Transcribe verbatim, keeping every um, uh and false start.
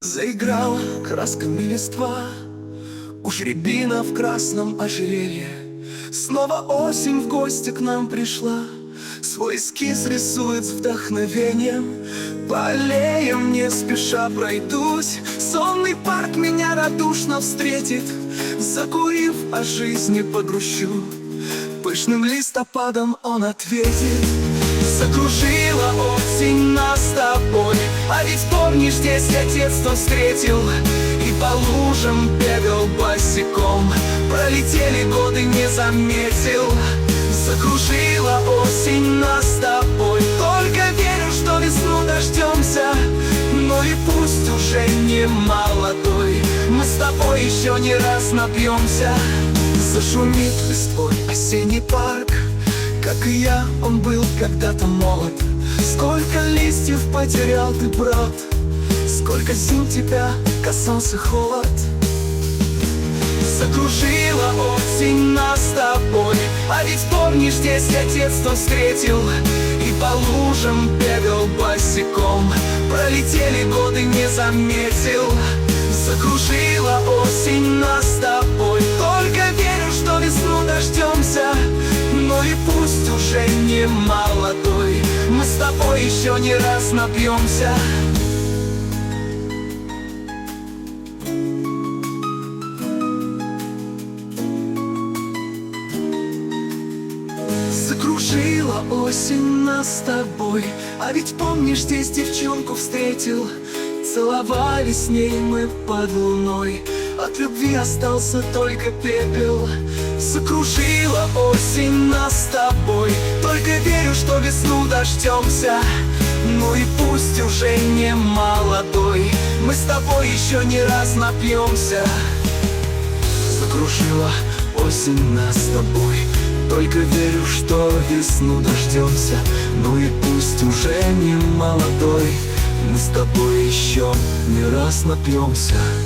Заиграла красками листва, уж рябина в красном ожерелье. Снова осень в гости к нам пришла, свой эскиз рисует с вдохновением. По аллеям не спеша пройдусь, сонный парк меня радушно встретит. Закурив, о жизни погрущу, пышным листопадом он ответит. Закружила осень нас с тобой, а ведь помнишь, здесь я детство встретил. И по лужам бегал босиком, пролетели годы, не заметил. Закружила осень нас с тобой, только верю, что весну дождемся. Но и пусть уже не молодой, мы с тобой еще не раз напьемся. Зашумит листвой осенний парк, как и я, он был когда-то молод. Сколько листьев потерял ты, брат, сколько зим тебя касался холод. Закружила осень нас с тобой, а ведь помнишь, здесь я детство встретил. И по лужам бегал босиком, пролетели годы, не заметил. Закружила осень нас с тобой, только верю, что весну дождемся. Но и пусть уже не молодой, мы с тобой еще не раз напьемся. Закружила осень нас с тобой, а ведь помнишь, здесь девчонку встретил. Целовались с ней мы под луной, от любви остался только пепел. Закружила осень нас с тобой, только верю, что весну дождемся. Ну и пусть уже не молодой, мы с тобой еще не раз напьемся. Закружила осень нас с тобой, только верю, что весну дождемся. Ну и пусть уже не молодой, мы с тобой еще не раз напьемся.